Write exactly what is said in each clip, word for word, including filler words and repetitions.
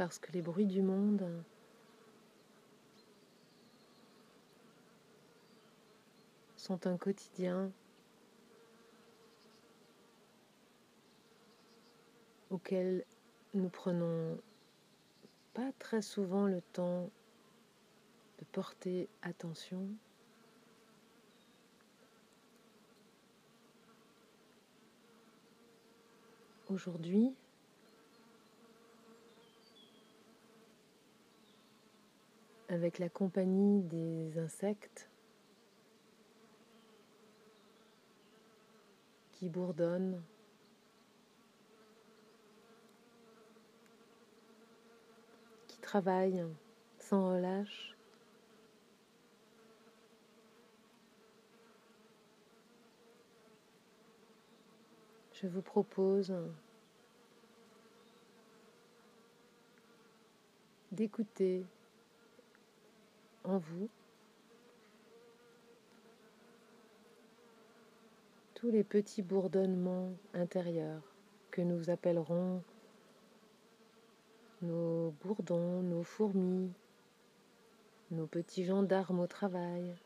parce que les bruits du monde sont un quotidien auquel nous prenons pas très souvent le temps de porter attention. Aujourd'hui, avec la compagnie des insectes qui bourdonnent, qui travaillent sans relâche, je vous propose d'écouter en vous tous les petits bourdonnements intérieurs que nous appellerons nos bourdons, nos fourmis, nos petits gendarmes au travail,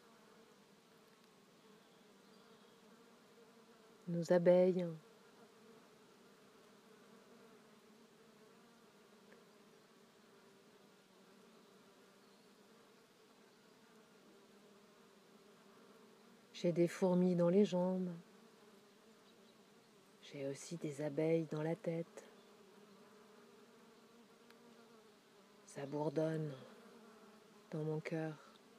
nos abeilles. J'ai des fourmis dans les jambes. J'ai aussi des abeilles dans la tête. Ça bourdonne dans mon cœur.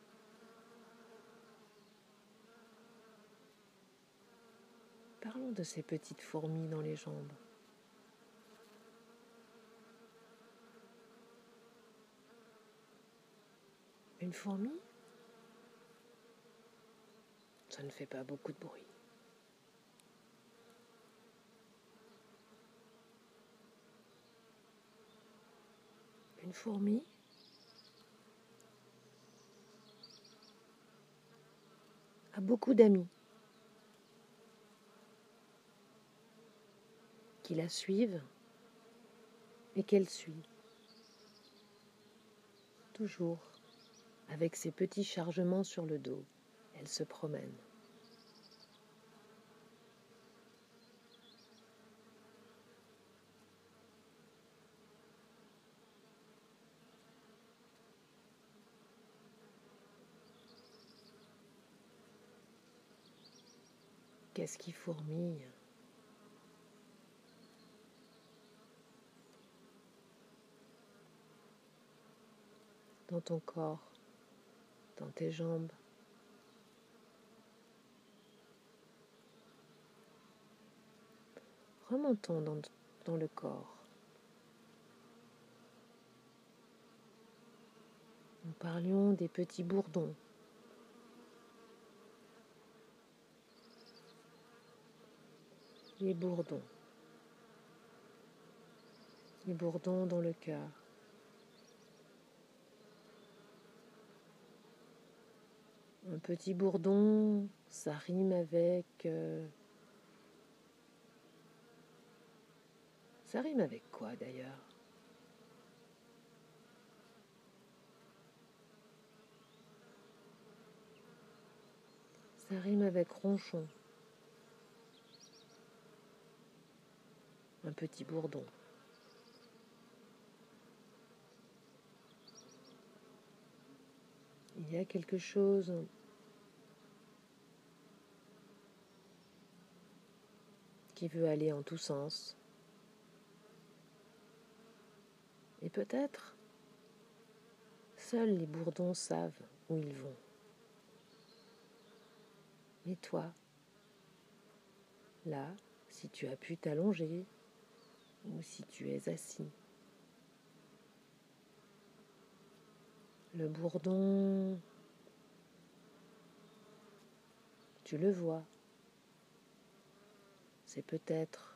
Parlons de ces petites fourmis dans les jambes. Une fourmi, ça ne fait pas beaucoup de bruit. Une fourmi a beaucoup d'amis qui la suivent et qu'elle suit. Toujours avec ses petits chargements sur le dos, elle se promène. Qu'est-ce qui fourmille ? Dans ton corps, dans tes jambes. Remontons dans, dans le corps. Nous parlions des petits bourdons. Les bourdons. Les bourdons dans le cœur. Un petit bourdon, ça rime avec... Euh... Ça rime avec quoi d'ailleurs ? Ça rime avec ronchon. Un petit bourdon. Il y a quelque chose qui veut aller en tous sens. Et peut-être, seuls les bourdons savent où ils vont. Et toi, là, si tu as pu t'allonger ou si tu es assis, le bourdon, tu le vois. C'est peut-être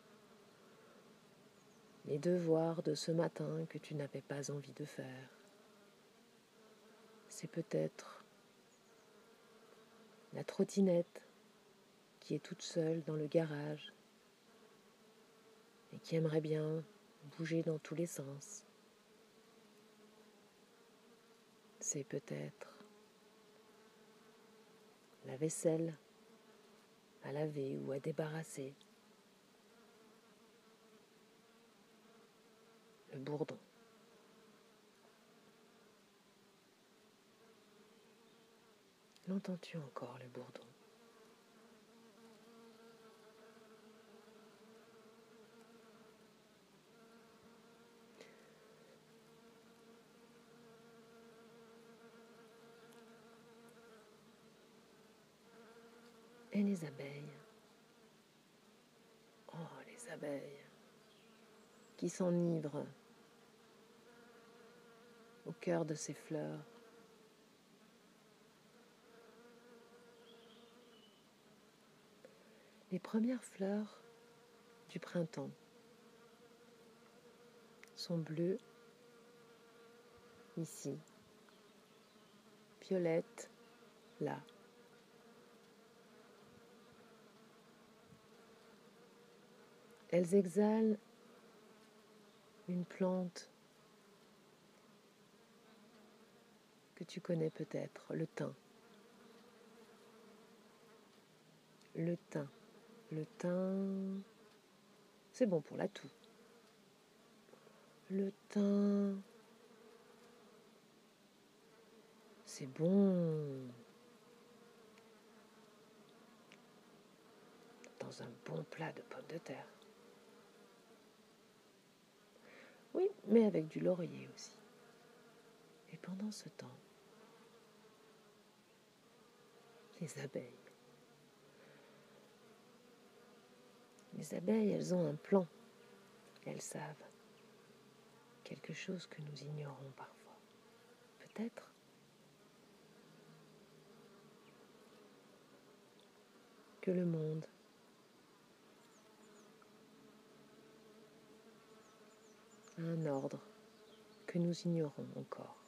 les devoirs de ce matin que tu n'avais pas envie de faire. C'est peut-être la trottinette qui est toute seule dans le garage et qui aimerait bien bouger dans tous les sens. c'est peut-être la vaisselle à laver ou à débarrasser, le bourdon. L'entends-tu encore, le bourdon? Et les abeilles? Oh, les abeilles qui s'enivrent au cœur de ces fleurs. Les premières fleurs du printemps sont bleues ici, violettes là. Elles exhalent une plante que tu connais peut-être, le thym. Le thym. Le thym, c'est bon pour la toux. Le thym, c'est bon dans un bon plat de pommes de terre. Oui, mais avec du laurier aussi. Et pendant ce temps, les abeilles. Les abeilles, elles ont un plan. Elles savent quelque chose que nous ignorons parfois. Peut-être que le monde a un ordre que nous ignorons encore.